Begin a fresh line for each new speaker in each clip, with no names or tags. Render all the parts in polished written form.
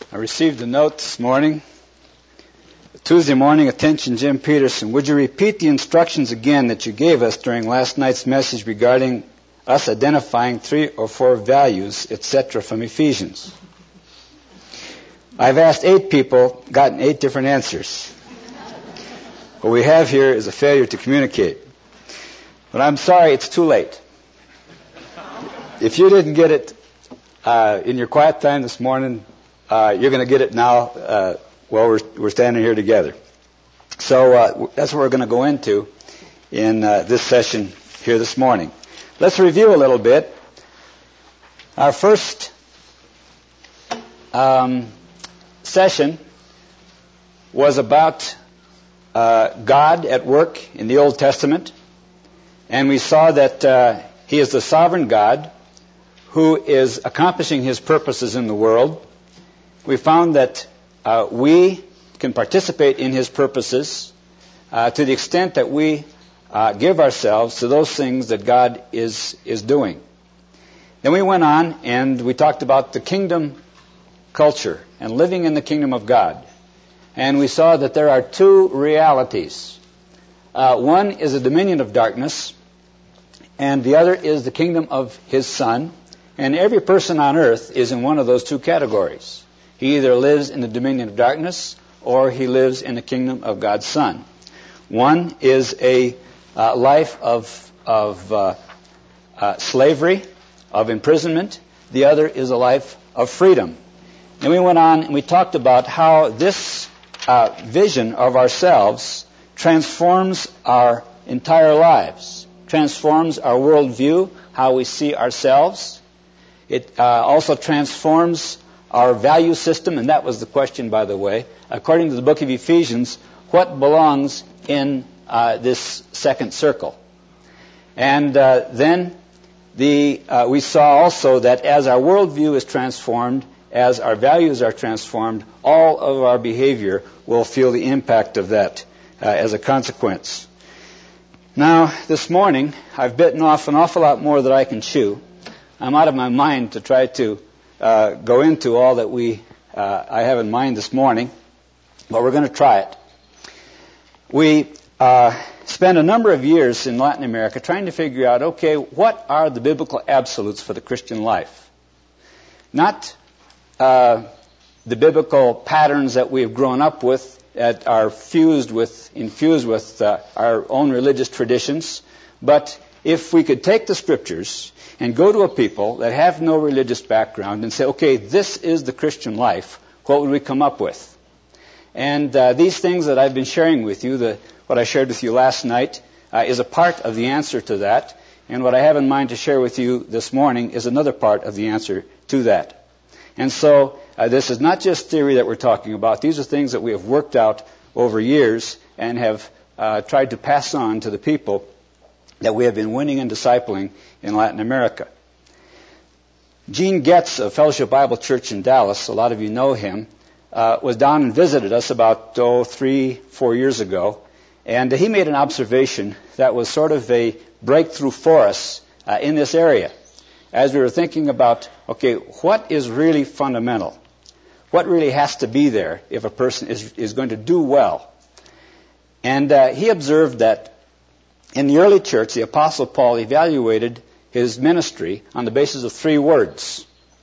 I received a note this morning. Tuesday morning, attention Jim Peterson. Would you repeat the instructions again that you gave us during last night's message regarding us identifying 3 or 4 values, etc. from Ephesians? I've asked 8 people, gotten 8 different answers. What we have here is a failure to communicate. But I'm sorry, it's too late. If you didn't get it in your quiet time this morning, you're going to get it now while we're standing here together. So that's what we're going to go into in this session here this morning. Let's review a little bit. Our first session was about God at work in the Old Testament. And we saw that He is the sovereign God who is accomplishing His purposes in the world. We found that we can participate in His purposes to the extent that we give ourselves to those things that God is doing. Then we went on and we talked about the kingdom culture and living in the kingdom of God. And we saw that there are 2 realities. One is a dominion of darkness, and the other is the kingdom of His Son. And every person on earth is in one of those 2 categories. He either lives in the dominion of darkness or he lives in the kingdom of God's Son. One is a life of slavery, of imprisonment. The other is a life of freedom. And we went on and we talked about how this vision of ourselves transforms our entire lives, transforms our worldview, how we see ourselves. It also transforms our value system, and that was the question, by the way. According to the book of Ephesians, what belongs in this second circle? And then we saw also that as our worldview is transformed, as our values are transformed, all of our behavior will feel the impact of that as a consequence. Now, this morning, I've bitten off an awful lot more than I can chew. I'm out of my mind to try to go into all that I have in mind this morning, but we're going to try it. We spent a number of years in Latin America trying to figure out, okay, what are the biblical absolutes for the Christian life? Not the biblical patterns that we have grown up with that are infused with our own religious traditions, but if we could take the Scriptures and go to a people that have no religious background and say, okay, this is the Christian life, what would we come up with? And these things that I've been sharing with you, what I shared with you last night, is a part of the answer to that. And what I have in mind to share with you this morning is another part of the answer to that. And so this is not just theory that we're talking about. These are things that we have worked out over years and have tried to pass on to the people that we have been winning and discipling in Latin America. Gene Getz of Fellowship Bible Church in Dallas, a lot of you know him, was down and visited us about 3-4 years ago, and he made an observation that was sort of a breakthrough for us in this area. As we were thinking about, okay, what is really fundamental? What really has to be there if a person is going to do well? And he observed that in the early church, the Apostle Paul evaluated his ministry on the basis of 3 words.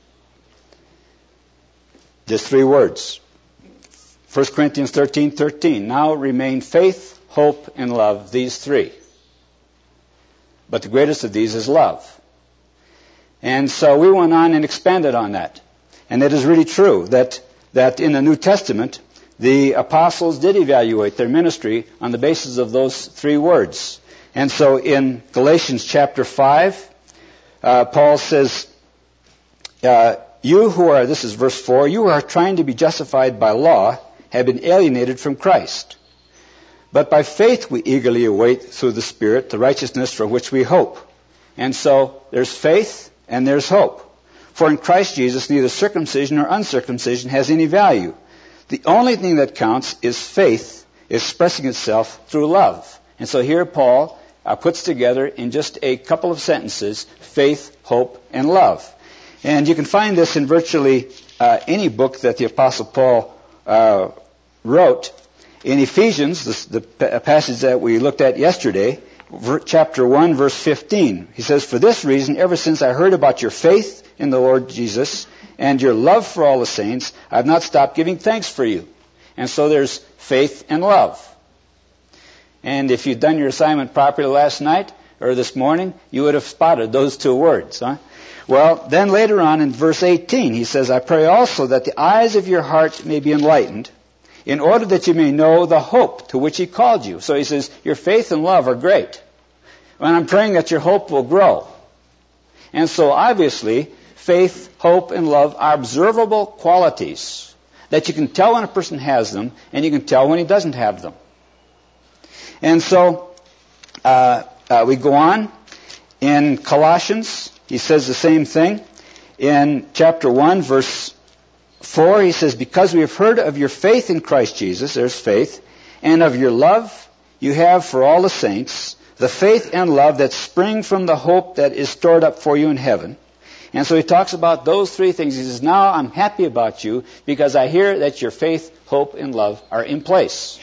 Just 3 words. 1 Corinthians 13:13. Now remain faith, hope, and love, these 3. But the greatest of these is love. And so we went on and expanded on that. And it is really true that in the New Testament, the apostles did evaluate their ministry on the basis of those 3 words. And so in Galatians chapter 5, Paul says, this is verse 4, you who are trying to be justified by law have been alienated from Christ. But by faith we eagerly await through the Spirit the righteousness for which we hope. And so there's faith and there's hope. For in Christ Jesus neither circumcision nor uncircumcision has any value. The only thing that counts is faith expressing itself through love. And so here Paul puts together in just a couple of sentences faith, hope, and love. And you can find this in virtually any book that the Apostle Paul wrote. In Ephesians, the passage that we looked at yesterday, chapter 1, verse 15, he says, "For this reason, ever since I heard about your faith in the Lord Jesus and your love for all the saints, I have not stopped giving thanks for you." And so there's faith and love. And if you'd done your assignment properly last night or this morning, you would have spotted those two words. Huh? Well, then later on in verse 18, he says, "I pray also that the eyes of your heart may be enlightened, in order that you may know the hope to which he called you." So he says, your faith and love are great. And I'm praying that your hope will grow. And so obviously, faith, hope, and love are observable qualities that you can tell when a person has them, and you can tell when he doesn't have them. And so we go on. In Colossians, he says the same thing. In chapter 1, verse 4, he says, "Because we have heard of your faith in Christ Jesus," there's faith, "and of your love you have for all the saints, the faith and love that spring from the hope that is stored up for you in heaven." And so he talks about those three things. He says, now I'm happy about you because I hear that your faith, hope, and love are in place.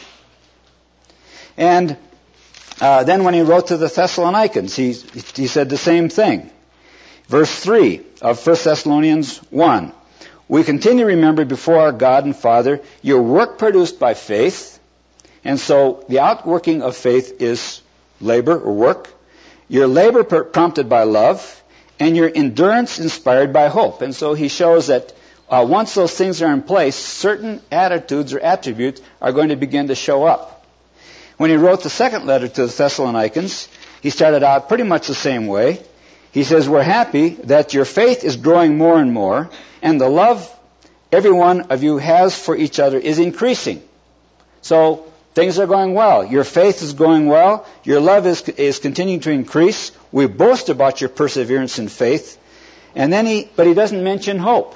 And then when he wrote to the Thessalonians, he said the same thing. Verse 3 of 1 Thessalonians 1. "We continue to remember before our God and Father your work produced by faith." And so the outworking of faith is labor or work. "Your labor prompted by love, and your endurance inspired by hope." And so he shows that once those things are in place, certain attitudes or attributes are going to begin to show up. When he wrote the second letter to the Thessalonians, he started out pretty much the same way. He says, "We're happy that your faith is growing more and more, and the love every one of you has for each other is increasing." So things are going well. Your faith is going well. Your love is continuing to increase. We boast about your perseverance in faith. And then but he doesn't mention hope.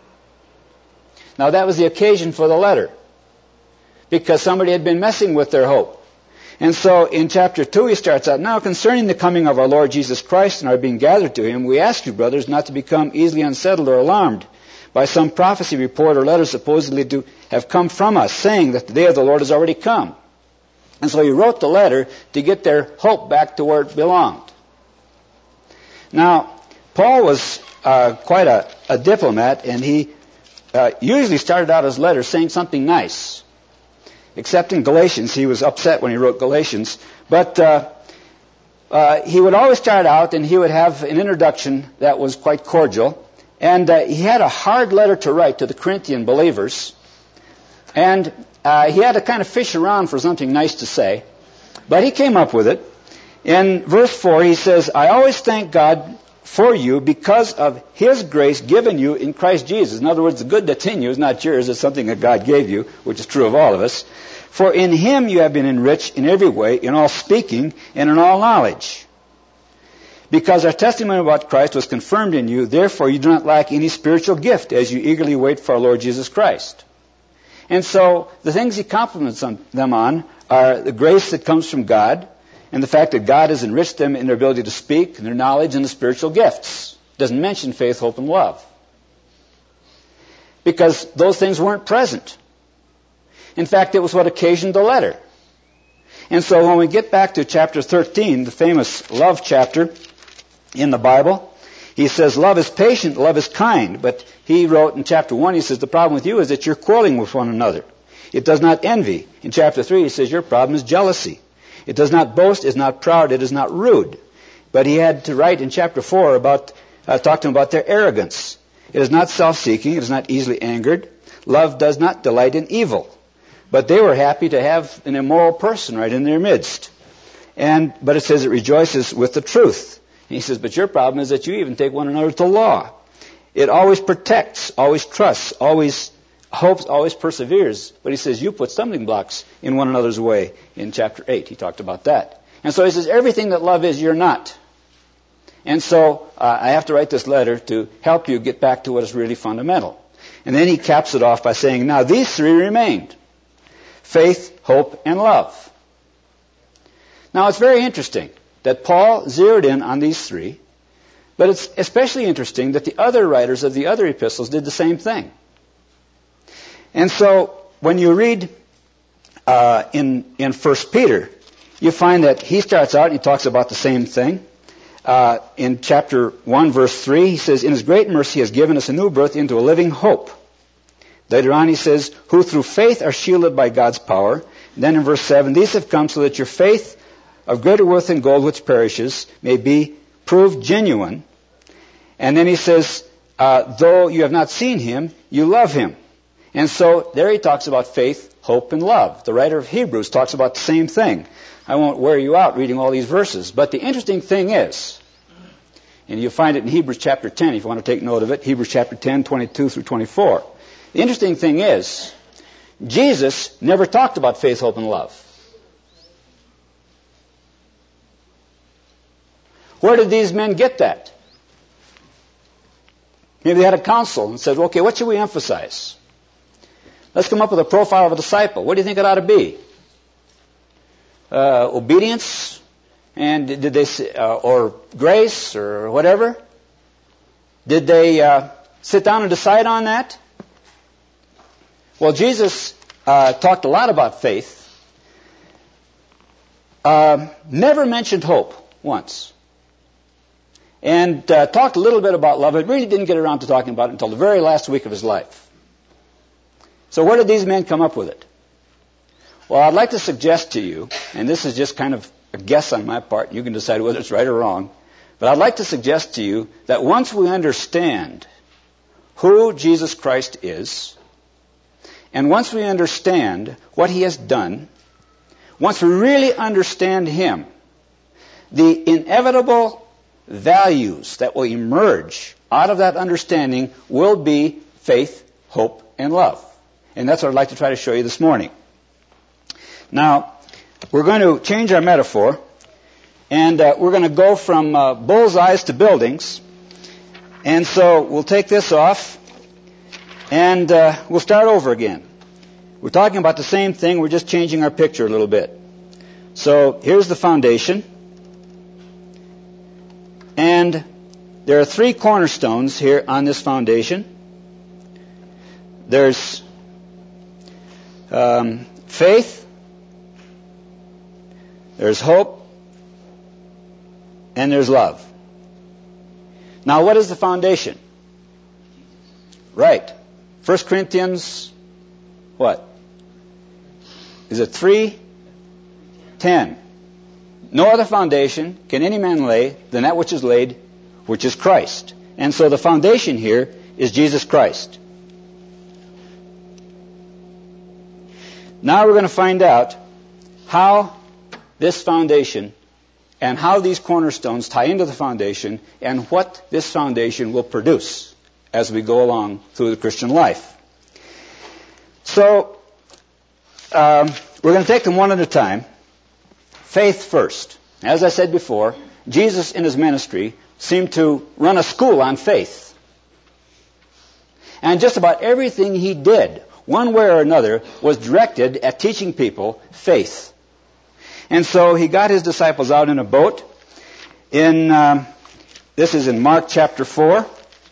Now that was the occasion for the letter, because somebody had been messing with their hope. And so in chapter 2 he starts out, "Now concerning the coming of our Lord Jesus Christ and our being gathered to him, we ask you, brothers, not to become easily unsettled or alarmed by some prophecy, report, or letter supposedly to have come from us, saying that the day of the Lord has already come." And so he wrote the letter to get their hope back to where it belonged. Now, Paul was quite a diplomat, and he usually started out his letter saying something nice. Except in Galatians, he was upset when he wrote Galatians. But he would always start out, and he would have an introduction that was quite cordial. And he had a hard letter to write to the Corinthian believers. And he had to kind of fish around for something nice to say. But he came up with it. In verse 4, he says, "I always thank God for you because of his grace given you in Christ Jesus." In other words, the good that's in you is not yours. It's something that God gave you, which is true of all of us. "For in him you have been enriched in every way, in all speaking and in all knowledge. Because our testimony about Christ was confirmed in you, therefore you do not lack any spiritual gift as you eagerly wait for our Lord Jesus Christ." And so the things he compliments them on are the grace that comes from God, and the fact that God has enriched them in their ability to speak, and their knowledge, and the spiritual gifts. Doesn't mention faith, hope, and love, because those things weren't present. In fact, it was what occasioned the letter. And so when we get back to chapter 13, the famous love chapter in the Bible, he says, "Love is patient, love is kind." But he wrote in chapter 1, he says, "The problem with you is that you're quarreling with one another. It does not envy." In chapter 3, he says, "Your problem is jealousy. It does not boast, is not proud, it is not rude." But he had to write in chapter 4 talk to them about their arrogance. "It is not self-seeking, it is not easily angered. Love does not delight in evil." But they were happy to have an immoral person right in their midst. But it says it rejoices with the truth. And he says, "But your problem is that you even take one another to law. It always protects, always trusts, always hopes, always perseveres." But he says, you put stumbling blocks in one another's way. In chapter 8, he talked about that. And so he says, everything that love is, you're not. And so I have to write this letter to help you get back to what is really fundamental. And then he caps it off by saying, "Now these three remained: faith, hope, and love." Now it's very interesting that Paul zeroed in on these three, but it's especially interesting that the other writers of the other epistles did the same thing. And so when you read in 1 Peter, you find that he starts out and he talks about the same thing. In chapter 1, verse 3, he says, "In his great mercy he has given us a new birth into a living hope." Later on he says, "Who through faith are shielded by God's power." And then in verse 7, "These have come so that your faith of greater worth than gold which perishes may be proved genuine." And then he says, "Though you have not seen him, you love him." And so there he talks about faith, hope, and love. The writer of Hebrews talks about the same thing. I won't wear you out reading all these verses. But the interesting thing is, and you'll find it in Hebrews chapter 10 if you want to take note of it, Hebrews chapter 10, 22 through 24. The interesting thing is, Jesus never talked about faith, hope, and love. Where did these men get that? Maybe they had a council and said, okay, what should we emphasize? Let's come up with a profile of a disciple. What do you think it ought to be? Obedience, and did they or grace or whatever? Did they sit down and decide on that? Well, Jesus talked a lot about faith. Never mentioned hope once. And talked a little bit about love, but really didn't get around to talking about it until the very last week of his life. So where did these men come up with it? Well, I'd like to suggest to you, and this is just kind of a guess on my part, you can decide whether it's right or wrong, but I'd like to suggest to you that once we understand who Jesus Christ is, and once we understand what he has done, once we really understand him, the inevitable values that will emerge out of that understanding will be faith, hope, and love. And that's what I'd like to try to show you this morning. Now, we're going to change our metaphor, and we're going to go from bullseyes to buildings. And so we'll take this off, and we'll start over again. We're talking about the same thing, we're just changing our picture a little bit. So here's the foundation. And there are 3 cornerstones here on this foundation. There's faith, there's hope, and there's love. Now, what is the foundation? Right. 1 Corinthians, what? Is it 3:10? No other foundation can any man lay than that which is laid, which is Christ. And so the foundation here is Jesus Christ. Now we're going to find out how this foundation and how these cornerstones tie into the foundation and what this foundation will produce as we go along through the Christian life. So we're going to take them one at a time. Faith first. As I said before, Jesus in his ministry seemed to run a school on faith. And just about everything he did, one way or another, was directed at teaching people faith. And so he got his disciples out in a boat. This is in Mark chapter 4.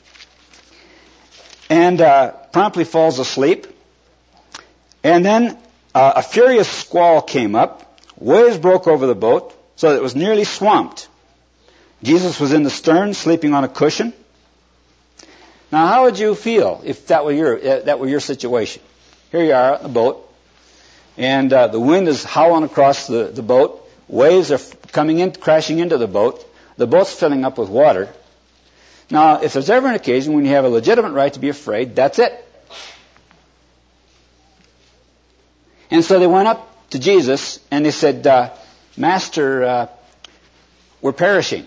And promptly falls asleep. And then a furious squall came up. Waves broke over the boat so that it was nearly swamped. Jesus was in the stern, sleeping on a cushion. Now, how would you feel if that were your situation? Here you are on the boat, and the wind is howling across the boat. Waves are coming in, crashing into the boat. The boat's filling up with water. Now, if there's ever an occasion when you have a legitimate right to be afraid, that's it. And so they went up to Jesus and they said, Master, we're perishing.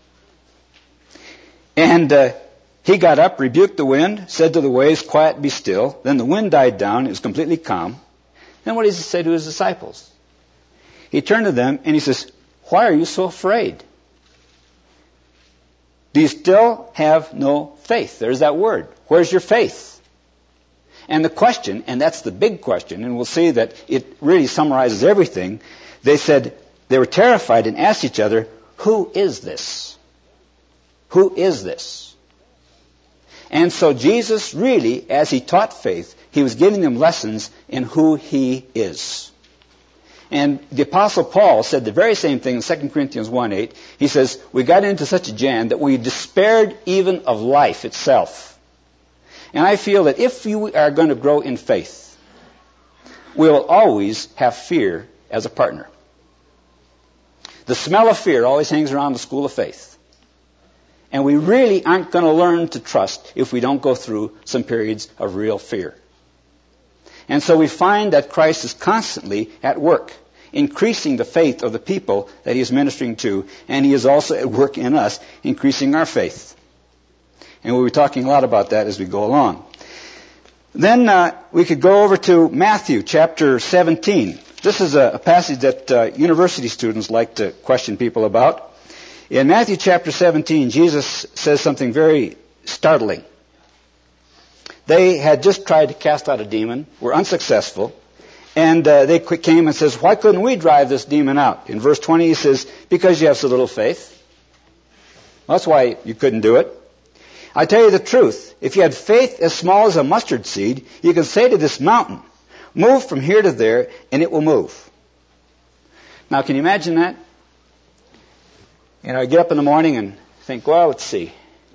And he got up, rebuked the wind, said to the waves, quiet, be still. Then the wind died down. It was completely calm. Then what does he say to his disciples? He turned to them and he says, why are you so afraid? Do you still have no faith? There's that word. Where's your faith? And the question, and that's the big question, and we'll see that it really summarizes everything. They said, they were terrified and asked each other, who is this? Who is this? And so Jesus really, as he taught faith, he was giving them lessons in who he is. And the Apostle Paul said the very same thing in 2 Corinthians 1:8. He says, we got into such a jam that we despaired even of life itself. And I feel that if you are going to grow in faith, we will always have fear as a partner. The smell of fear always hangs around the school of faith. And we really aren't going to learn to trust if we don't go through some periods of real fear. And so we find that Christ is constantly at work, increasing the faith of the people that he is ministering to, and he is also at work in us, increasing our faith. And we'll be talking a lot about that as we go along. Then we could go over to Matthew chapter 17. This is a passage that university students like to question people about. In Matthew chapter 17, Jesus says something very startling. They had just tried to cast out a demon, were unsuccessful, and they came and says, why couldn't we drive this demon out? In verse 20 he says, because you have so little faith. Well, that's why you couldn't do it. I tell you the truth, if you had faith as small as a mustard seed, you can say to this mountain, move from here to there, and it will move. Now, can you imagine that? You know, I get up in the morning and think, well, let's see.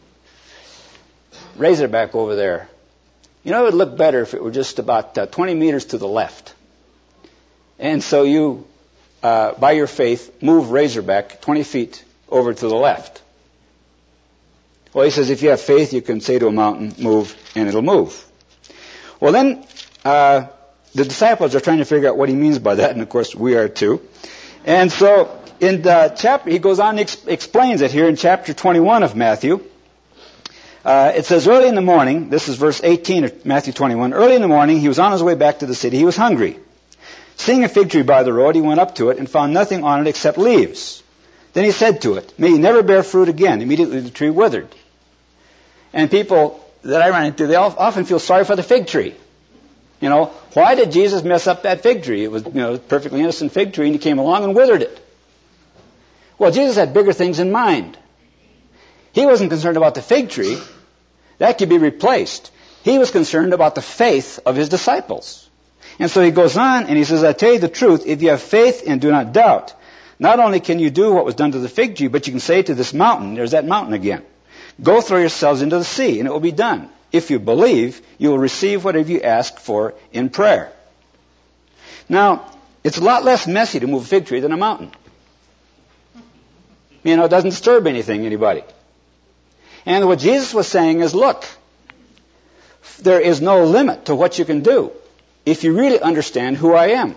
Razorback over there. You know, it would look better if it were just about 20 meters to the left. And so you, by your faith, move Razorback 20 feet over to the left. Well, he says if you have faith, you can say to a mountain, move, and it'll move. Well, then the disciples are trying to figure out what he means by that, and of course we are too. And so in the chapter, he goes on and explains it here in chapter 21 of Matthew. It says, early in the morning, this is verse 18 of Matthew 21, early in the morning he was on his way back to the city. He was hungry. Seeing a fig tree by the road, he went up to it and found nothing on it except leaves. Then he said to it, may you never bear fruit again. Immediately the tree withered. And people that I run into, they often feel sorry for the fig tree. You know, why did Jesus mess up that fig tree? It was, a perfectly innocent fig tree, and he came along and withered it. Well, Jesus had bigger things in mind. He wasn't concerned about the fig tree. That could be replaced. He was concerned about the faith of his disciples. And so he goes on and he says, I tell you the truth, if you have faith and do not doubt, not only can you do what was done to the fig tree, but you can say to this mountain, there's that mountain again, go throw yourselves into the sea, and it will be done. If you believe, you will receive whatever you ask for in prayer. Now, it's a lot less messy to move a fig tree than a mountain. It doesn't disturb anybody. And what Jesus was saying is, look, there is no limit to what you can do if you really understand who I am.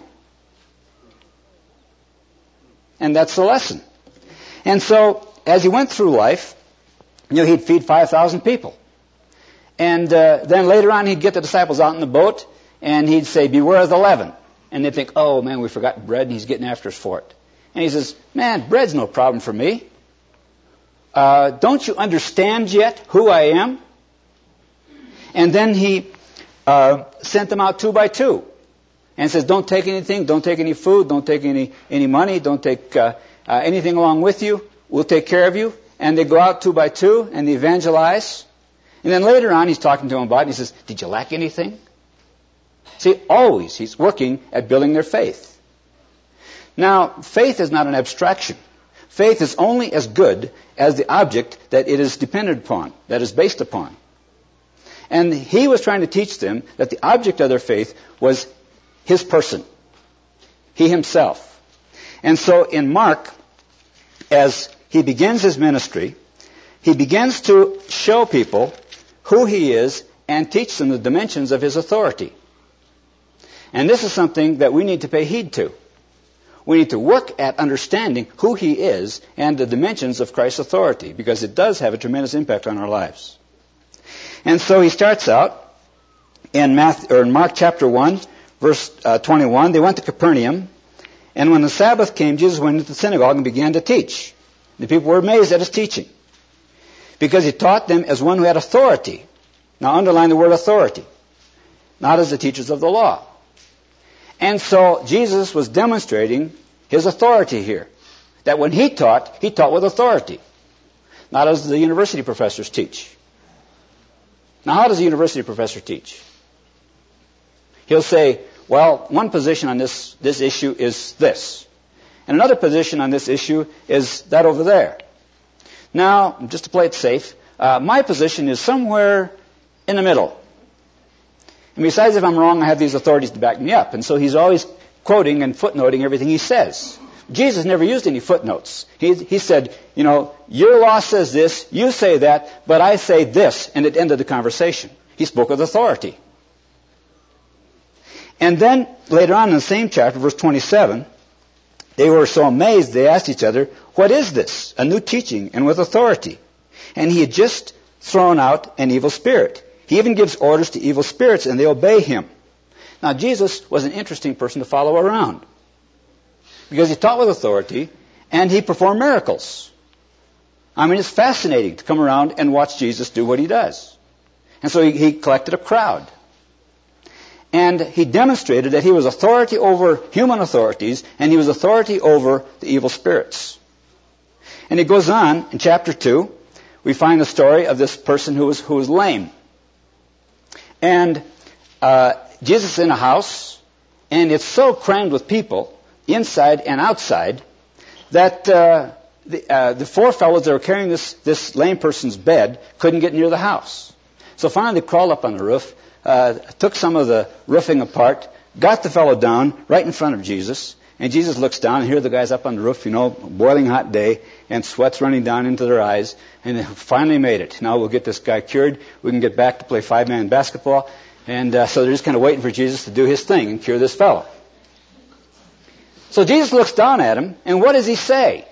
And that's the lesson. And so, as he went through life, he'd feed 5,000 people. And then later on, he'd get the disciples out in the boat, and he'd say, beware of the leaven. And they'd think, oh, man, we forgot bread, and he's getting after us for it. And he says, man, bread's no problem for me. Don't you understand yet who I am? And then he sent them out 2 by 2. And says, don't take anything, don't take any food, don't take any money, don't take anything along with you. We'll take care of you. And they go out 2 by 2, and they evangelize. And then later on, he's talking to them about it, and he says, did you lack anything? See, always he's working at building their faith. Now, faith is not an abstraction. Faith is only as good as the object that it is dependent upon, that is based upon. And he was trying to teach them that the object of their faith was his person, he himself. And so in Mark, as he begins his ministry, he begins to show people who he is and teach them the dimensions of his authority. And this is something that we need to pay heed to. We need to work at understanding who he is and the dimensions of Christ's authority, because it does have a tremendous impact on our lives. And so he starts out in Mark chapter 1, verse 21. They went to Capernaum, and when the Sabbath came, Jesus went into the synagogue and began to teach. The people were amazed at his teaching, because he taught them as one who had authority. Now underline the word authority, not as the teachers of the law. And so Jesus was demonstrating his authority here. That when he taught with authority, not as the university professors teach. Now, how does a university professor teach? He'll say, well, one position on this issue is this, and another position on this issue is that over there. Now, just to play it safe, my position is somewhere in the middle. And besides, if I'm wrong, I have these authorities to back me up. And so he's always quoting and footnoting everything he says. Jesus never used any footnotes. He said, your law says this, you say that, but I say this, and it ended the conversation. He spoke with authority. And then, later on in the same chapter, verse 27, they were so amazed, they asked each other, what is this? A new teaching and with authority. And he had just thrown out an evil spirit. He even gives orders to evil spirits, and they obey him. Now, Jesus was an interesting person to follow around, because he taught with authority, and he performed miracles. I mean, it's fascinating to come around and watch Jesus do what he does. And so he collected a crowd. And he demonstrated that he was authority over human authorities, and he was authority over the evil spirits. And he goes on, in chapter 2, we find the story of this person who was lame. And Jesus is in a house, and it's so crammed with people, inside and outside, that the four fellows that were carrying this lame person's bed couldn't get near the house. So finally they crawled up on the roof, took some of the roofing apart, got the fellow down right in front of Jesus, and Jesus looks down, and here the guys up on the roof, boiling hot day, and sweat's running down into their eyes, and they finally made it. Now we'll get this guy cured, we can get back to play 5-man basketball, and so they're just kind of waiting for Jesus to do his thing and cure this fellow. So Jesus looks down at him, and what does he say?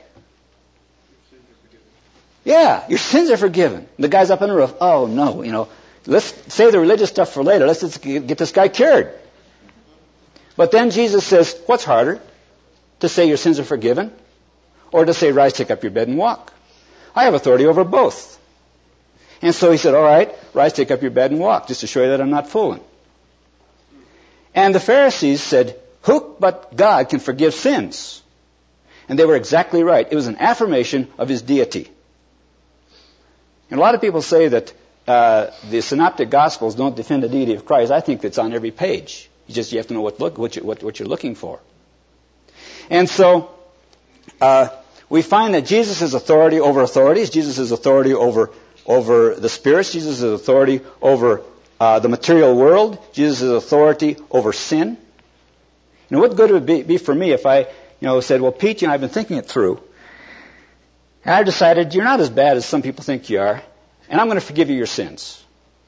Yeah, your sins are forgiven. The guy's up on the roof. Oh, no, let's save the religious stuff for later. Let's just get this guy cured. But then Jesus says, what's harder? To say your sins are forgiven, or to say, rise, take up your bed and walk? I have authority over both. And so he said, all right, rise, take up your bed and walk, just to show you that I'm not fooling. And the Pharisees said, who but God can forgive sins? And they were exactly right. It was an affirmation of his deity. And a lot of people say that the Synoptic Gospels don't defend the deity of Christ. I think it's on every page. You have to know what you're looking for. And so we find that Jesus is authority over authorities. Jesus is authority over the spirits. Jesus is authority over the material world. Jesus is authority over sin. What good would it be for me if I said, well, Pete, I've been thinking it through, and I've decided you're not as bad as some people think you are, and I'm going to forgive you your sins.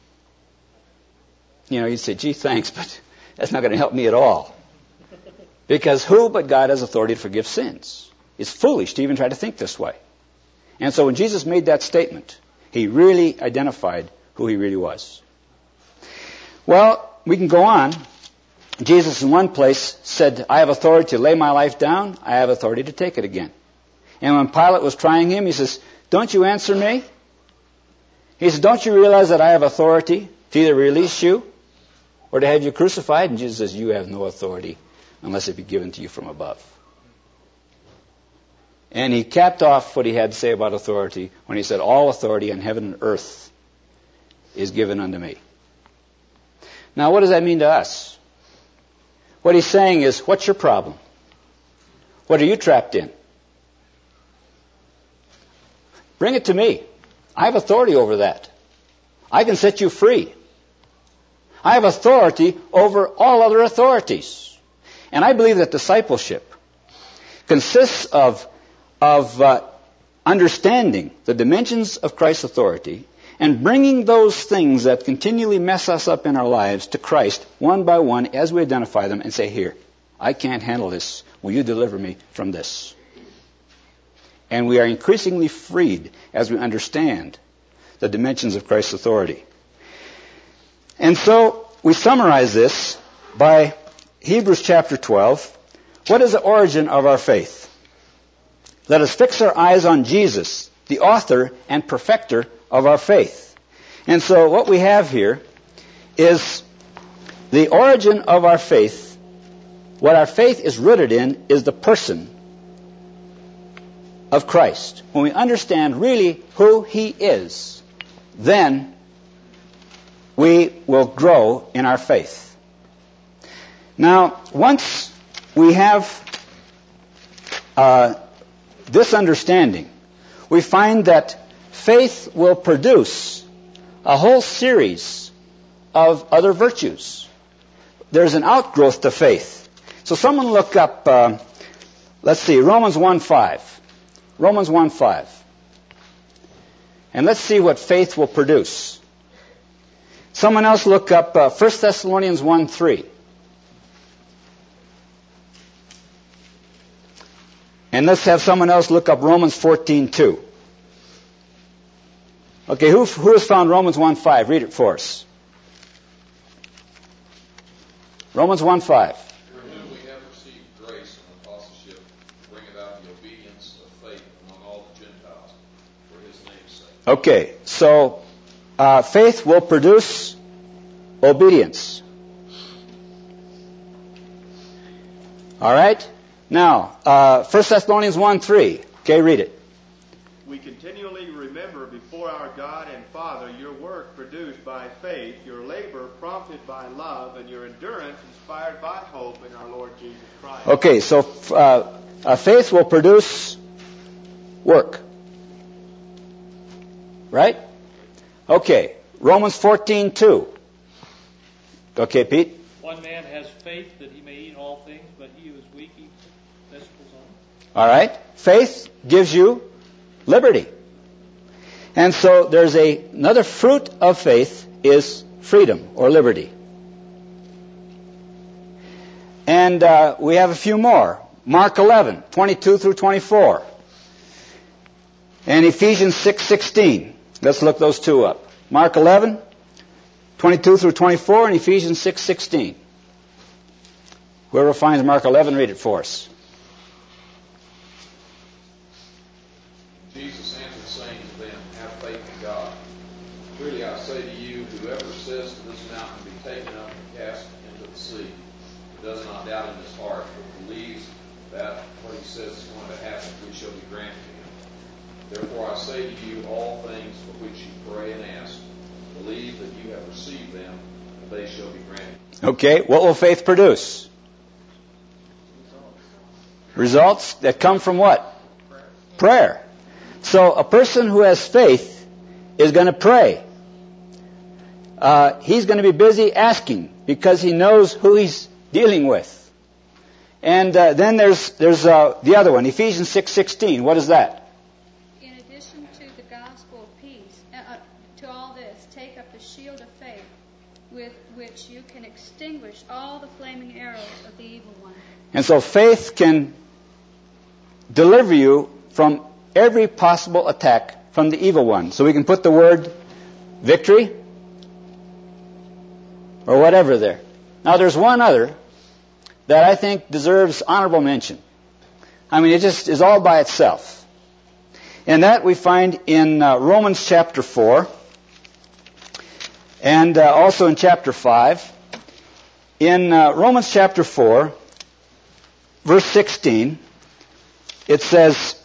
You'd say, gee, thanks, but that's not going to help me at all. Because who but God has authority to forgive sins? It's foolish to even try to think this way. And so when Jesus made that statement, he really identified who he really was. Well, we can go on. Jesus in one place said, I have authority to lay my life down. I have authority to take it again. And when Pilate was trying him, he says, don't you answer me? He says, don't you realize that I have authority to either release you or to have you crucified? And Jesus says, you have no authority unless it be given to you from above. And he capped off what he had to say about authority when he said, all authority in heaven and earth is given unto me. Now, what does that mean to us? What he's saying is, what's your problem? What are you trapped in? Bring it to me. I have authority over that. I can set you free. I have authority over all other authorities. And I believe that discipleship consists of understanding the dimensions of Christ's authority and bringing those things that continually mess us up in our lives to Christ one by one as we identify them and say, here, I can't handle this. Will you deliver me from this? And we are increasingly freed as we understand the dimensions of Christ's authority. And so we summarize this by Hebrews chapter 12. What is the origin of our faith? Let us fix our eyes on Jesus, the author and perfecter of our faith. And so what we have here is the origin of our faith. What our faith is rooted in is the person of Christ. When we understand really who he is, then we will grow in our faith. Now, once we have this understanding, we find that faith will produce a whole series of other virtues. There's an outgrowth to faith. So someone look up, let's see, Romans 1:5. Romans 1:5. And let's see what faith will produce. Someone else look up 1 Thessalonians 1:3. And let's have someone else look up Romans 14:2. Okay, who has found Romans 1:5? Read it for us. Romans 1:5.
Through whom we have received grace and apostleship to bring about the obedience of faith among all the Gentiles for his name's sake.
Okay, so faith will produce obedience. All right? Now, 1 Thessalonians 1:3. Okay, read it.
We continually remember before our God and Father your work produced by faith, your labor prompted by love, and your endurance inspired by hope in our Lord Jesus Christ.
Okay, so faith will produce work. Right? Okay, Romans 14:2. Okay, Pete?
One man has faith that he may eat all things, but he who is weak eats vegetables only.
All right? Faith gives you liberty. And so there's another fruit of faith is freedom or liberty. And we have a few more. Mark 11:22 through 24. And Ephesians 6:16. Let's look those two up. Mark 11:22 through 24 and Ephesians 6:16. Whoever finds Mark 11, read it for us.
Jesus answered, saying to them, have faith in God. Truly I say to you, whoever says to this mountain, be taken up and cast into the sea, and does not doubt in his heart, but believes that what he says is going to happen, which shall be granted to him. Therefore I say to you, all things for which you pray and ask, believe that you have received them, and they shall be granted.
Okay, what will faith produce? Results that come from what? Prayer. So a person who has faith is going to pray. He's going to be busy asking because he knows who he's dealing with. And then there's the other one, Ephesians 6:16. What is that?
In addition to the gospel of peace, to all this, take up the shield of faith, with which you can extinguish all the flaming arrows of the evil one.
And so faith can deliver you from every possible attack from the evil one. So we can put the word victory or whatever there. Now there's one other that I think deserves honorable mention. I mean, it just is all by itself. And that we find in Romans chapter 4 and also in chapter 5. In Romans chapter 4, verse 16, it says,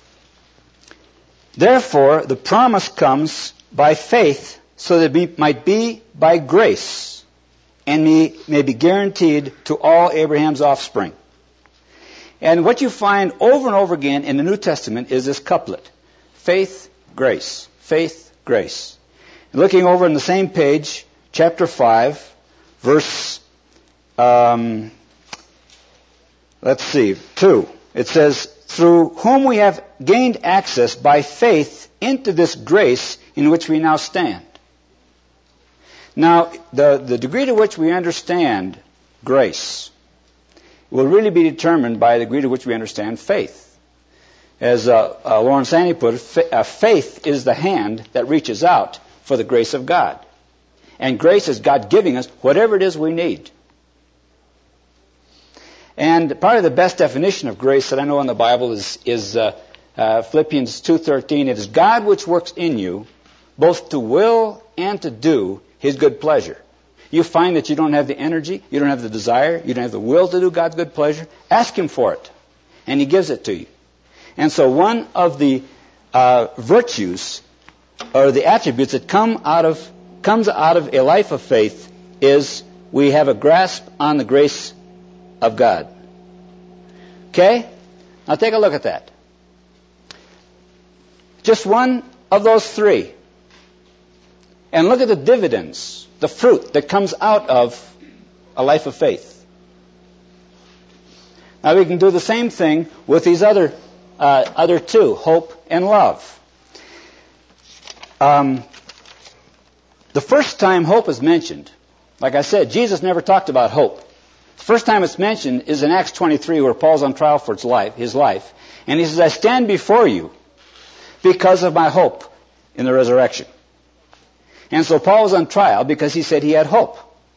therefore, the promise comes by faith so that it might be by grace and may be guaranteed to all Abraham's offspring. And what you find over and over again in the New Testament is this couplet. Faith, grace. Faith, grace. Looking over on the same page, chapter 5, verse, 2. It says, through whom we have gained access by faith into this grace in which we now stand. Now, the degree to which we understand grace will really be determined by the degree to which we understand faith. As Lawrence Annie put it, faith is the hand that reaches out for the grace of God. And grace is God giving us whatever it is we need. And probably the best definition of grace that I know in the Bible is Philippians 2:13. It is God which works in you, both to will and to do His good pleasure. You find that you don't have the energy, you don't have the desire, you don't have the will to do God's good pleasure. Ask Him for it, and He gives it to you. And so one of the virtues or the attributes that come out of comes out of a life of faith is we have a grasp on the grace of God. Okay? Now take a look at that. Just one of those three. And look at the dividends, the fruit that comes out of a life of faith. Now we can do the same thing with these other two, hope and love. The first time hope is mentioned, like I said, Jesus never talked about hope. The first time it's mentioned is in Acts 23, where Paul's on trial for his life. And he says, I stand before you because of my hope in the resurrection. And so Paul was on trial because he said he had hope.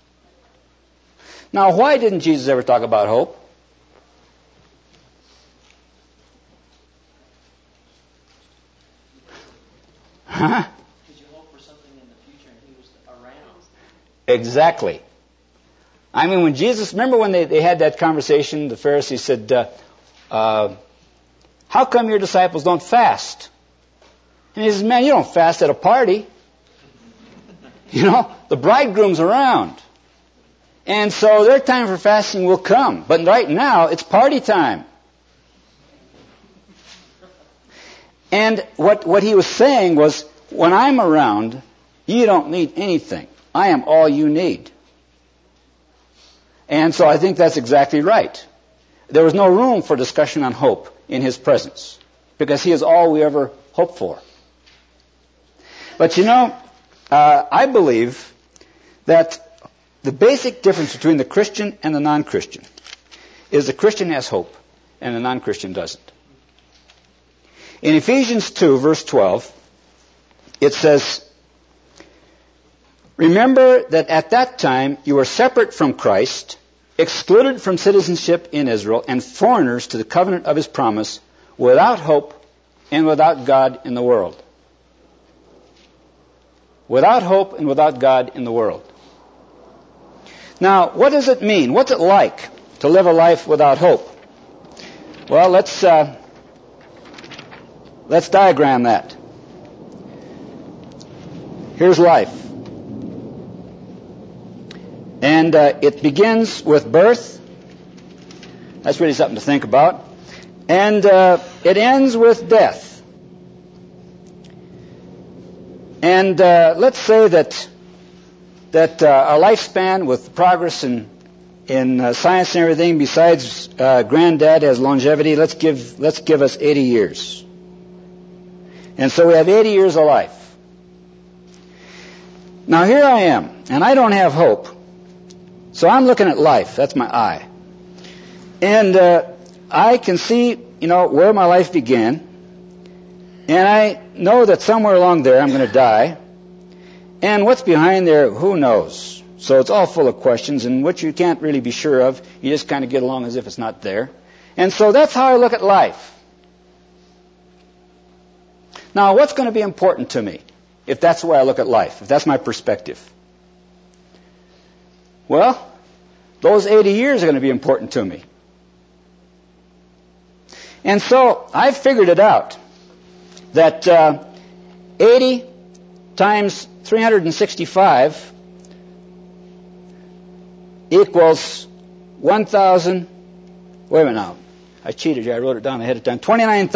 Now, why didn't Jesus ever talk about hope? Huh?
Did you hope for something in the future and he was around?
Exactly. I mean, when Jesus, remember when they had that conversation, the Pharisees said, how come your disciples don't fast? And he says, man, you don't fast at a party. You know, the bridegroom's around. And so their time for fasting will come. But right now, it's party time. And what he was saying was, when I'm around, you don't need anything. I am all you need. And so I think that's exactly right. There was no room for discussion on hope in his presence, because he is all we ever hope for. But you know, I believe that the basic difference between the Christian and the non-Christian is the Christian has hope and the non-Christian doesn't. In Ephesians 2, verse 12, it says, remember that at that time you were separate from Christ, excluded from citizenship in Israel, and foreigners to the covenant of his promise, without hope and without God in the world. Without hope and without God in the world. Now, what does it mean? What's it like to live a life without hope? Well, let's diagram that. Here's life. And it begins with birth. That's really something to think about. And it ends with death. And let's say that our lifespan, with progress in science and everything, besides Granddad has longevity, let's give us 80 years. And so we have 80 years of life. Now here I am, and I don't have hope. So I'm looking at life. That's my eye. And I can see, where my life began. And I know that somewhere along there I'm going to die. And what's behind there, who knows? So it's all full of questions, and what you can't really be sure of, you just kind of get along as if it's not there. And so that's how I look at life. Now, what's going to be important to me if that's the way I look at life, if that's my perspective? Well, those 80 years are going to be important to me. And so I've figured it out that 80 times 365 equals 1,000. Wait a minute now. I cheated you. I wrote it down ahead of time.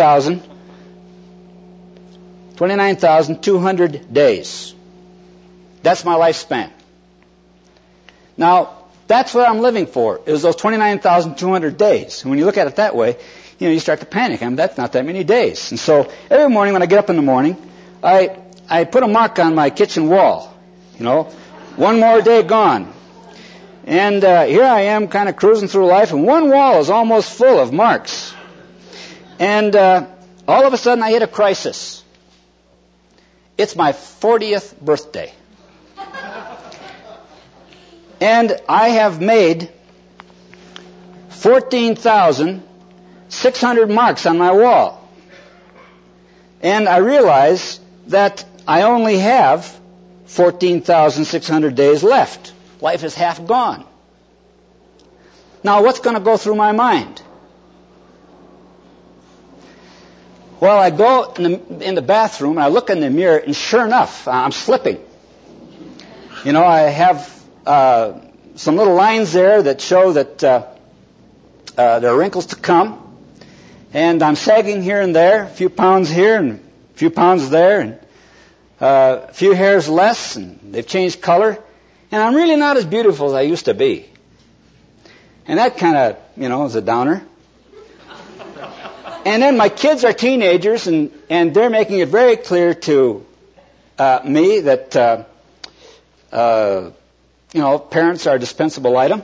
29,200 days. That's my lifespan. Now, that's what I'm living for, is those 29,200 days. And when you look at it that way, you start to panic. That's not that many days. And so every morning when I get up in the morning, I put a mark on my kitchen wall. One more day gone. And here I am kind of cruising through life, and one wall is almost full of marks. And all of a sudden I hit a crisis. It's my 40th birthday. And I have made 14,600 marks on my wall. And I realize that I only have 14,600 days left. Life is half gone. Now, what's going to go through my mind? Well, I go in the bathroom and I look in the mirror, and sure enough, I'm slipping. I have some little lines there that show that there are wrinkles to come. And I'm sagging here and there, a few pounds here and a few pounds there, and a few hairs less, and they've changed color. And I'm really not as beautiful as I used to be. And that kind of, is a downer. And then my kids are teenagers, and they're making it very clear to me that, parents are a dispensable item.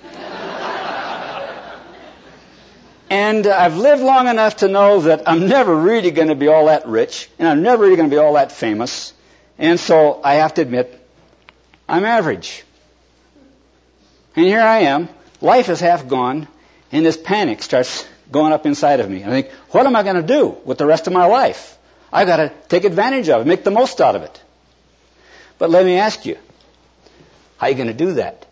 And I've lived long enough to know that I'm never really going to be all that rich, and I'm never really going to be all that famous. And so I have to admit, I'm average. And here I am. Life is half gone, and this panic starts going up inside of me. I think, what am I going to do with the rest of my life? I've got to take advantage of it, make the most out of it. But let me ask you, how are you going to do that?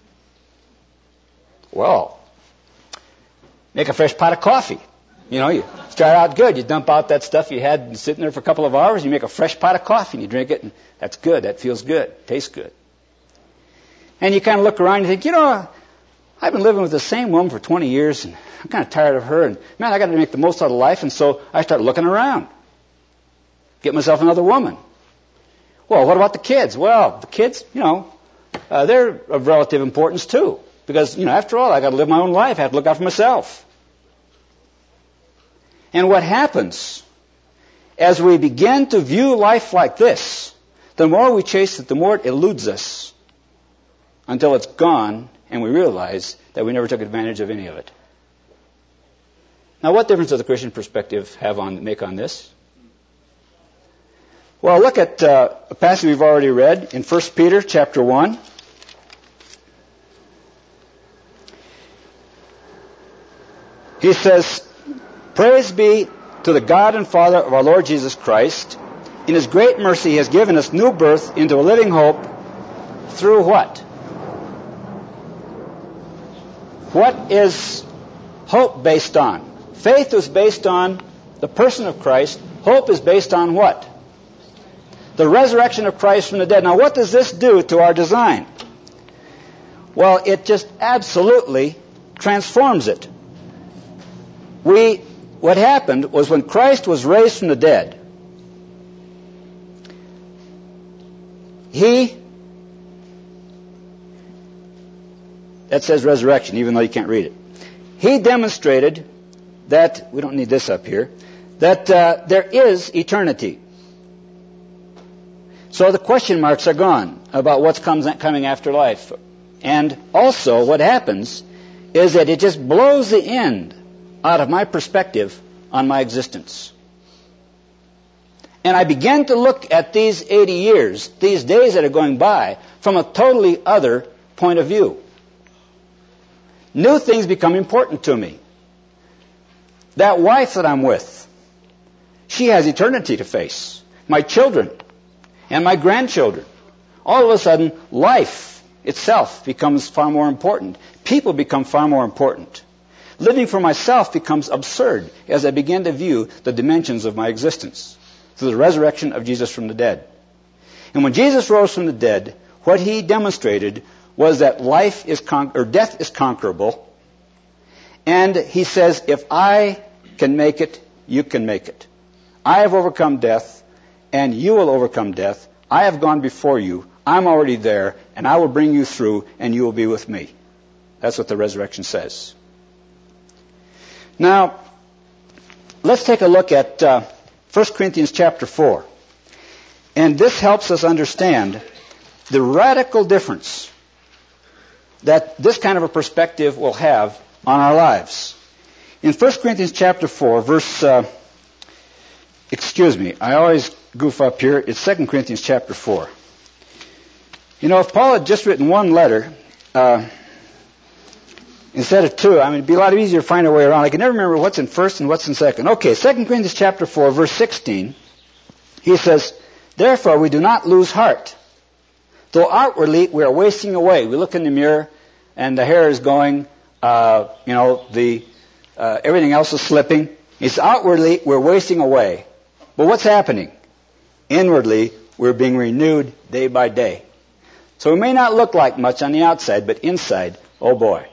Well, make a fresh pot of coffee. You start out good. You dump out that stuff you had sitting there for a couple of hours. You make a fresh pot of coffee and you drink it, and that's good. That feels good. Tastes good. And you kind of look around and you think, I've been living with the same woman for 20 years, and I'm kind of tired of her. And man, I got to make the most out of life. And so I start looking around, get myself another woman. Well, what about the kids? Well, the kids, they're of relative importance too, because after all, I got to live my own life. I have to look out for myself. And what happens as we begin to view life like this, the more we chase it, the more it eludes us until it's gone and we realize that we never took advantage of any of it. Now, what difference does the Christian perspective make on this? Well, look at a passage we've already read in 1 Peter chapter 1. He says, "Praise be to the God and Father of our Lord Jesus Christ. In His great mercy He has given us new birth into a living hope through" what? What is hope based on? Faith is based on the person of Christ. Hope is based on what? The resurrection of Christ from the dead. Now, what does this do to our design? Well, it just absolutely transforms it. What happened was when Christ was raised from the dead, that says resurrection, even though you can't read it. He demonstrated that, we don't need this up here, that there is eternity. So the question marks are gone about what's coming after life. And also what happens is that it just blows the end out of my perspective on my existence. And I begin to look at these 80 years, these days that are going by, from a totally other point of view. New things become important to me. That wife that I'm with, she has eternity to face. My children and my grandchildren. All of a sudden, life itself becomes far more important. People become far more important. Living for myself becomes absurd as I begin to view the dimensions of my existence through the resurrection of Jesus from the dead. And when Jesus rose from the dead, what He demonstrated was that death is conquerable. And He says, if I can make it, you can make it. I have overcome death, and you will overcome death. I have gone before you. I'm already there, and I will bring you through, and you will be with me. That's what the resurrection says. Now, let's take a look at 1 Corinthians chapter 4. And this helps us understand the radical difference that this kind of a perspective will have on our lives. In 1 Corinthians chapter 4, I always goof up here. It's 2 Corinthians chapter 4. If Paul had just written one letter instead of two, it'd be a lot easier to find our way around. I can never remember what's in first and what's in second. Okay, 2 Corinthians chapter 4, verse 16, he says, "Therefore we do not lose heart. Though outwardly we are wasting away." We look in the mirror and the hair is going, everything else is slipping. It's outwardly we're wasting away. But what's happening? Inwardly we're being renewed day by day. So it may not look like much on the outside, but inside, oh boy,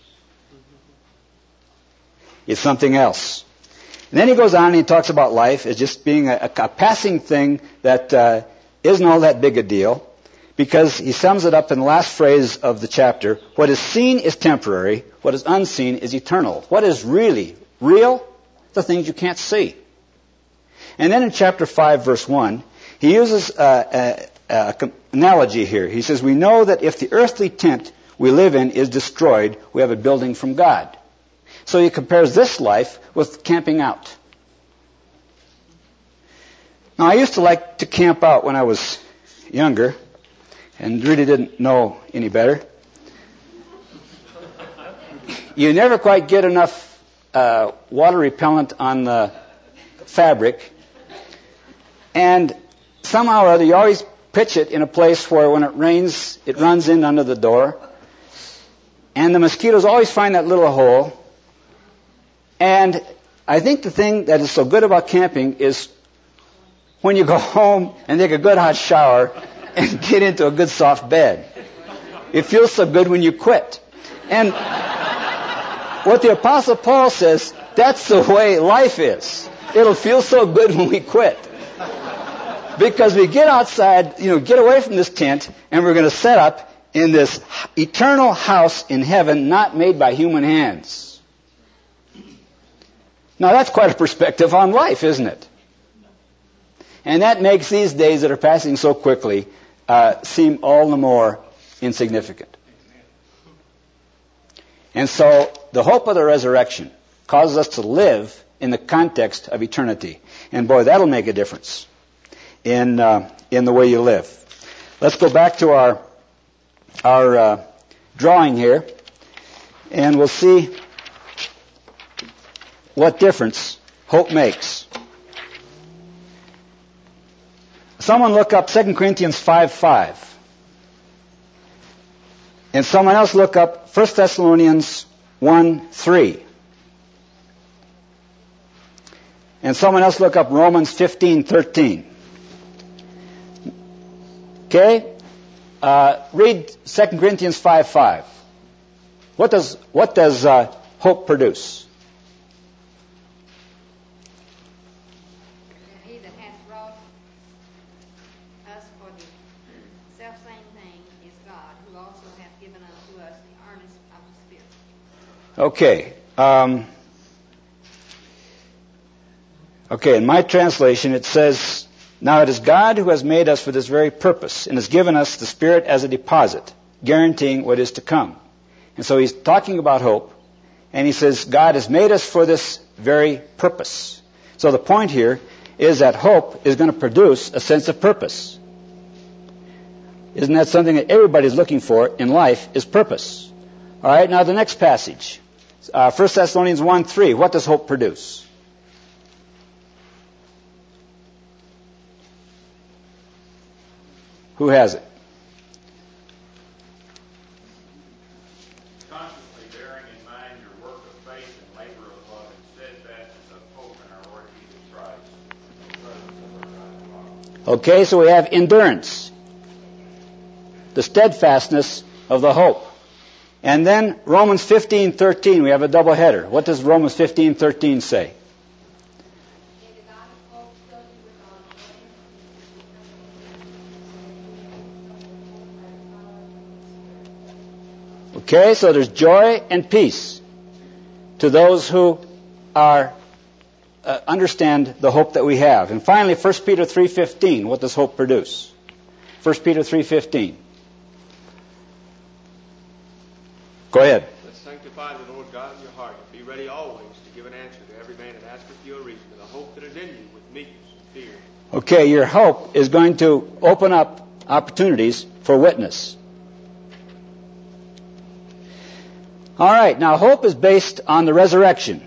it's something else. And then he goes on and he talks about life as just being a passing thing that isn't all that big a deal, because he sums it up in the last phrase of the chapter. What is seen is temporary. What is unseen is eternal. What is really real? The things you can't see. And then in chapter 5, verse 1, he uses an analogy here. He says, we know that if the earthly tent we live in is destroyed, we have a building from God. So he compares this life with camping out. Now, I used to like to camp out when I was younger and really didn't know any better. You never quite get enough water repellent on the fabric, and somehow or other you always pitch it in a place where when it rains it runs in under the door, and the mosquitoes always find that little hole. And I think the thing that is so good about camping is when you go home and take a good hot shower and get into a good soft bed. It feels so good when you quit. And what the Apostle Paul says, that's the way life is. It'll feel so good when we quit. Because we get outside, get away from this tent, and we're going to set up in this eternal house in heaven, not made by human hands. Now that's quite a perspective on life, isn't it? And that makes these days that are passing so quickly seem all the more insignificant. And so the hope of the resurrection causes us to live in the context of eternity. And boy, that'll make a difference in the way you live. Let's go back to our drawing here, and we'll see what difference hope makes. Someone look up 2 Corinthians 5:5. And someone else look up 1 Thessalonians 1:3. And someone else look up Romans 15:13. Okay? Read 2 Corinthians 5:5. What does hope produce?
He that hath wrought us for the selfsame thing is God, who also hath given unto us the earnest of the Spirit.
Okay. In my translation it says, now it is God who has made us for this very purpose and has given us the Spirit as a deposit, guaranteeing what is to come. And so he's talking about hope, and he says God has made us for this very purpose. So the point here is that hope is going to produce a sense of purpose. Isn't that something that everybody's looking for in life, is purpose? All right, now the next passage, 1 Thessalonians 1:3. What does hope produce? Who has it?
Constantly bearing in mind your work of faith and labor of love and steadfastness of hope in our Lord Jesus Christ.
Okay, so we have endurance, the steadfastness of the hope. And then Romans 15:13, we have a double header. What does Romans 15:13 say? Okay, so there's joy and peace to those who are understand the hope that we have. And finally, 1 Peter 3:15. What does hope produce? 1 Peter 3:15. Go ahead.
Let's sanctify the Lord God in your heart, and be ready always to give an answer to every man that asketh you a reason of the hope that is in you with meekness and fear.
Okay, your hope is going to open up opportunities for witness. All right, now hope is based on the resurrection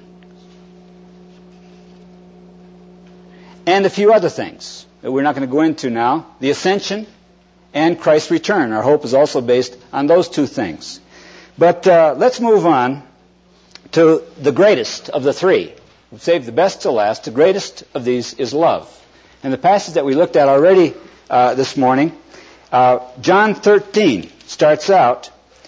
and a few other things that we're not going to go into now. The ascension and Christ's return. Our hope is also based on those two things. But let's move on to the greatest of the three. We've saved the best to last. The greatest of these is love. And the passage that we looked at already this morning John 13 starts out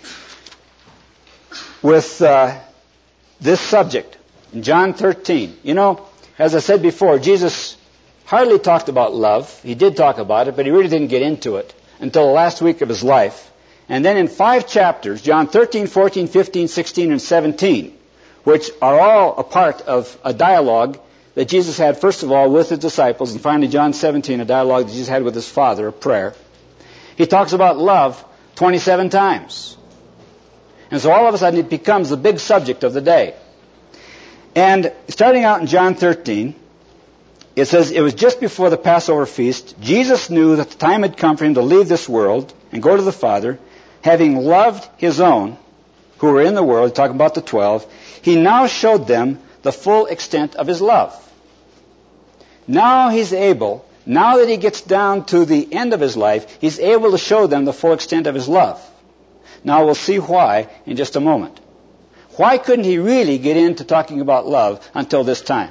with this subject. In John 13, you know, as I said before, Jesus hardly talked about love. He did talk about it, but he really didn't get into it until the last week of his life. And then in 5 chapters, John 13, 14, 15, 16, and 17, which are all a part of a dialogue that Jesus had, first of all, with his disciples, and finally John 17, a dialogue that Jesus had with his Father, a prayer. He talks about love 27 times. And so all of a sudden it becomes the big subject of the day. And starting out in John 13, it says, it was just before the Passover feast. Jesus knew that the time had come for him to leave this world and go to the Father. Having loved his own, who were in the world, talking about the 12, he now showed them the full extent of his love. Now he's able, now that he gets down to the end of his life, he's able to show them the full extent of his love. Now we'll see why in just a moment. Why couldn't he really get into talking about love until this time?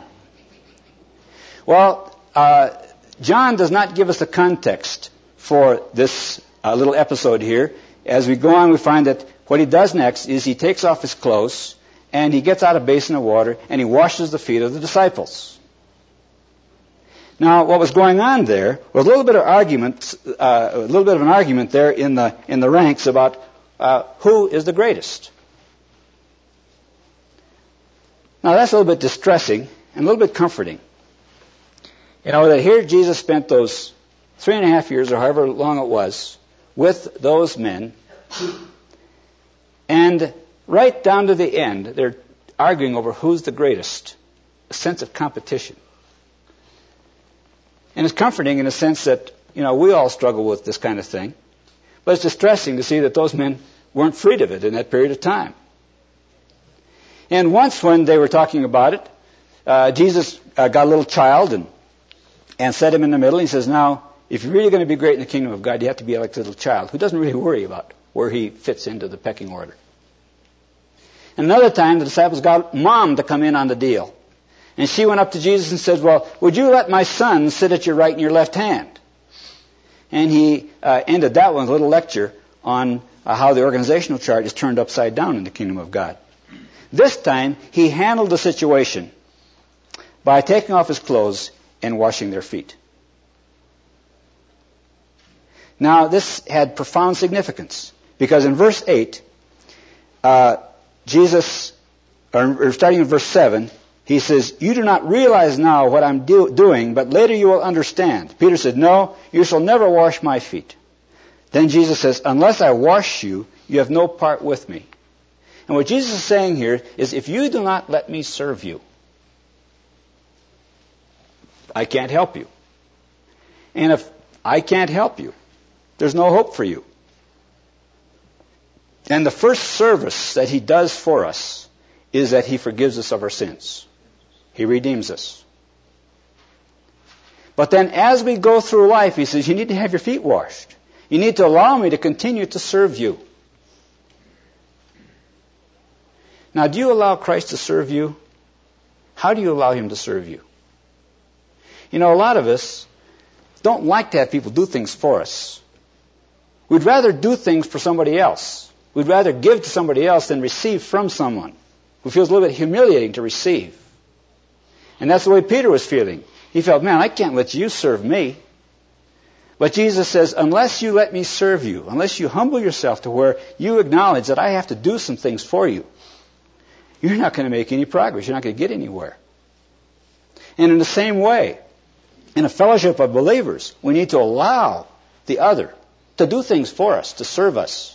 Well, John does not give us the context for this little episode here. As we go on, we find that what he does next is he takes off his clothes and he gets out a basin of water and he washes the feet of the disciples. Now, what was going on there was a little bit of an argument there in the ranks about who is the greatest. Now, that's a little bit distressing and a little bit comforting. You know, that here Jesus spent those 3.5 years, or however long it was, with those men, and right down to the end, they're arguing over who's the greatest, a sense of competition. And it's comforting in a sense that, you know, we all struggle with this kind of thing, but it's distressing to see that those men weren't freed of it in that period of time. And once when they were talking about it, Jesus got a little child and set him in the middle. He says, now, if you're really going to be great in the kingdom of God, you have to be like a little child who doesn't really worry about where he fits into the pecking order. And another time, the disciples got Mom to come in on the deal. And she went up to Jesus and said, well, would you let my son sit at your right and your left hand? And he ended that one with a little lecture on how the organizational chart is turned upside down in the kingdom of God. This time, he handled the situation by taking off his clothes and washing their feet. Now, this had profound significance, because in verse 8, Jesus, or starting in verse 7, he says, you do not realize now what I'm doing, but later you will understand. Peter said, no, you shall never wash my feet. Then Jesus says, unless I wash you, you have no part with me. And what Jesus is saying here is, if you do not let me serve you, I can't help you. And if I can't help you, there's no hope for you. And the first service that he does for us is that he forgives us of our sins. He redeems us. But then as we go through life, he says, you need to have your feet washed. You need to allow me to continue to serve you. Now, do you allow Christ to serve you? How do you allow him to serve you? You know, a lot of us don't like to have people do things for us. We'd rather do things for somebody else. We'd rather give to somebody else than receive from someone who feels a little bit humiliating to receive. And that's the way Peter was feeling. He felt, man, I can't let you serve me. But Jesus says, unless you let me serve you, unless you humble yourself to where you acknowledge that I have to do some things for you, you're not going to make any progress. You're not going to get anywhere. And in the same way, in a fellowship of believers, we need to allow the other to do things for us, to serve us.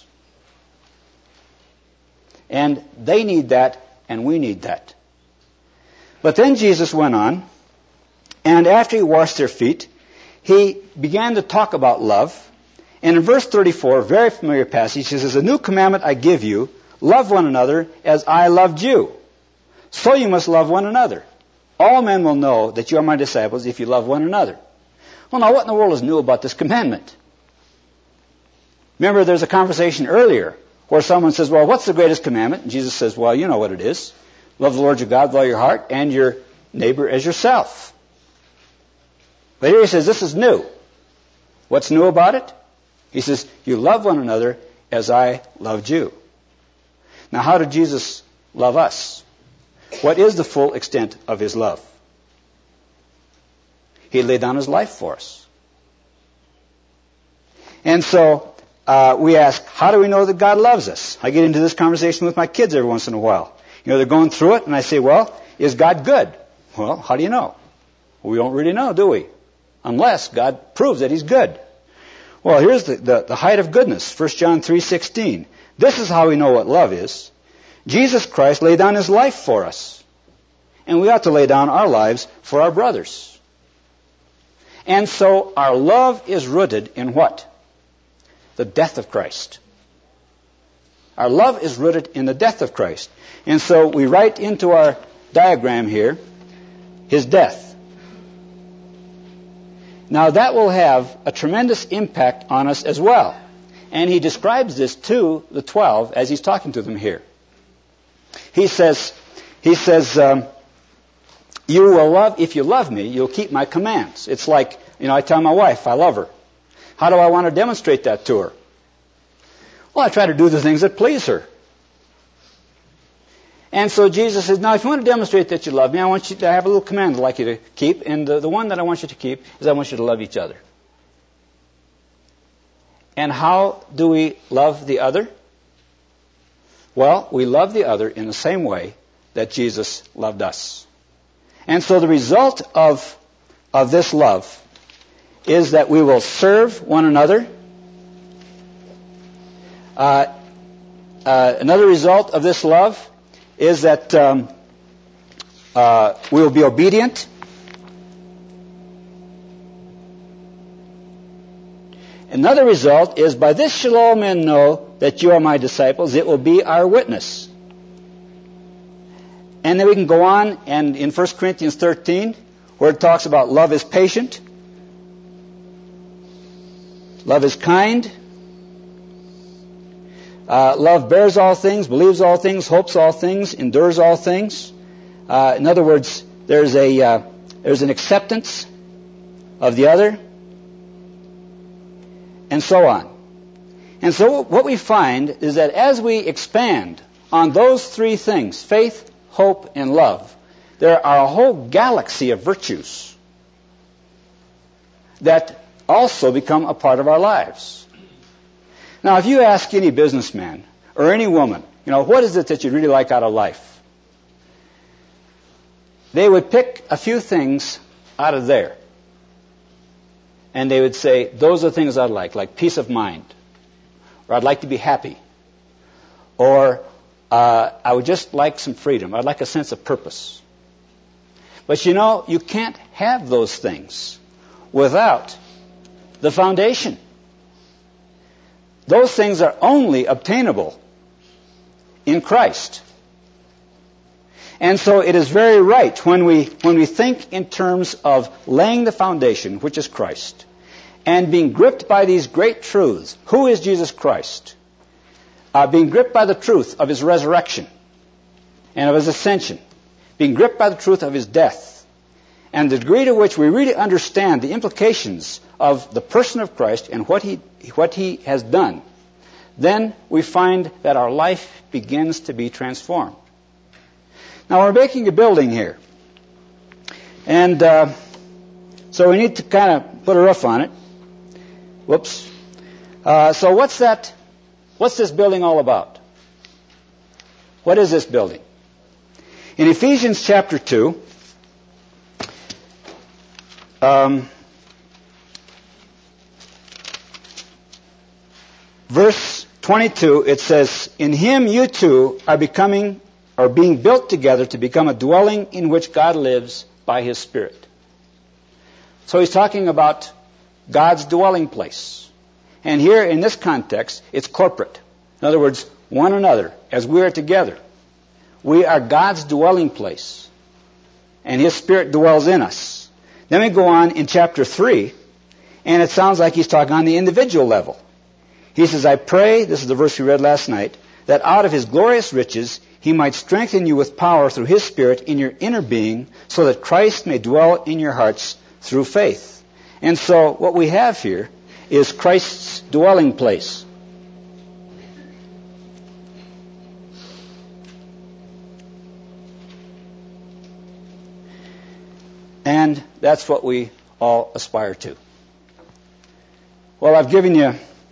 And they need that, and we need that. But then Jesus went on, and after he washed their feet, he began to talk about love. And in verse 34, a very familiar passage, he says, a new commandment I give you, love one another as I loved you. So you must love one another. All men will know that you are my disciples if you love one another. Well, now, what in the world is new about this commandment? Remember, there's a conversation earlier where someone says, well, what's the greatest commandment? And Jesus says, well, you know what it is. Love the Lord your God with all your heart and your neighbor as yourself. But here he says, this is new. What's new about it? He says, you love one another as I loved you. Now, how did Jesus love us? What is the full extent of his love? He laid down his life for us. And so we ask, how do we know that God loves us? I get into this conversation with my kids every once in a while. You know, they're going through it, and I say, well, is God good? Well, how do you know? Well, we don't really know, do we? Unless God proves that he's good. Well, here's the height of goodness, 1 John 3:16. This is how we know what love is. Jesus Christ laid down his life for us. And we ought to lay down our lives for our brothers. And so our love is rooted in what? The death of Christ. Our love is rooted in the death of Christ. And so we write into our diagram here his death. Now that will have a tremendous impact on us as well. And he describes this to the 12 as he's talking to them here. He says, you will love, if you love me, you'll keep my commands. It's like, I tell my wife I love her. How do I want to demonstrate that to her? Well, I try to do the things that please her. And so Jesus says, now if you want to demonstrate that you love me, I want you to have a little command I'd like you to keep. And the one that I want you to keep is I want you to love each other. And how do we love the other? Well, we love the other in the same way that Jesus loved us. And so the result of this love is that we will serve one another. Another result of this love is that we will be obedient. Another result is, by this shall all men know that you are my disciples. It will be our witness. And then we can go on, and in 1 Corinthians 13, where it talks about love is patient, love is kind, love bears all things, believes all things, hopes all things, endures all things. In other words, there's an acceptance of the other, and so on. And so what we find is that as we expand on those three things, faith, hope, and love, there are a whole galaxy of virtues that also become a part of our lives. Now, if you ask any businessman or any woman, what is it that you really like out of life? They would pick a few things out of there. And they would say, those are things I'd like peace of mind. Or I'd like to be happy. Or I would just like some freedom. I'd like a sense of purpose. But you can't have those things without the foundation. Those things are only obtainable in Christ. And so it is very right when we think in terms of laying the foundation, which is Christ, and being gripped by these great truths. Who is Jesus Christ? Being gripped by the truth of his resurrection and of his ascension. Being gripped by the truth of his death. And the degree to which we really understand the implications of the person of Christ and what he has done, then we find that our life begins to be transformed. Now, we're making a building here. And so we need to kind of put a roof on it. Whoops. So what's this building all about? What is this building? In Ephesians chapter 2, verse 22, it says, in him you two are being built together to become a dwelling in which God lives by his Spirit. So he's talking about God's dwelling place. And here in this context, it's corporate. In other words, one another, as we are together. We are God's dwelling place. And his Spirit dwells in us. Then we go on in chapter 3, and it sounds like he's talking on the individual level. He says, I pray, this is the verse we read last night, that out of his glorious riches he might strengthen you with power through his Spirit in your inner being, so that Christ may dwell in your hearts through faith. And so what we have here is Christ's dwelling place. And that's what we all aspire to. Well, I've given you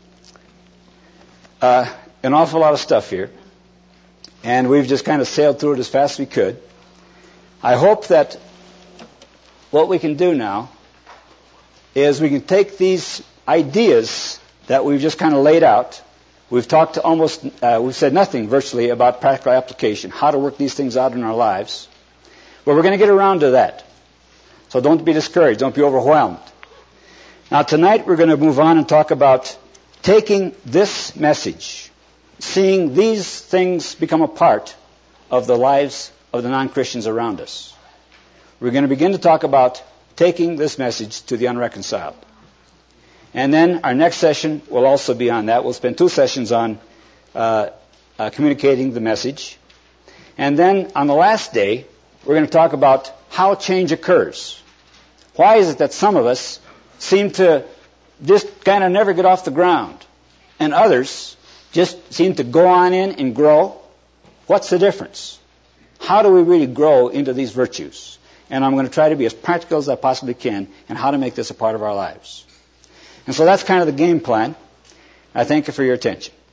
an awful lot of stuff here, and we've just kind of sailed through it as fast as we could. I hope that what we can do now is we can take these ideas that we've just kind of laid out. We've talked to we've said nothing virtually about practical application, how to work these things out in our lives. But we're going to get around to that. So don't be discouraged. Don't be overwhelmed. Now tonight we're going to move on and talk about taking this message, seeing these things become a part of the lives of the non-Christians around us. We're going to begin to talk about taking this message to the unreconciled. And then our next session will also be on that. We'll spend 2 sessions on communicating the message. And then on the last day, we're going to talk about how change occurs. Why is it that some of us seem to just kind of never get off the ground, and others just seem to go on in and grow? What's the difference? How do we really grow into these virtues? And I'm going to try to be as practical as I possibly can in how to make this a part of our lives. And so that's kind of the game plan. I thank you for your attention.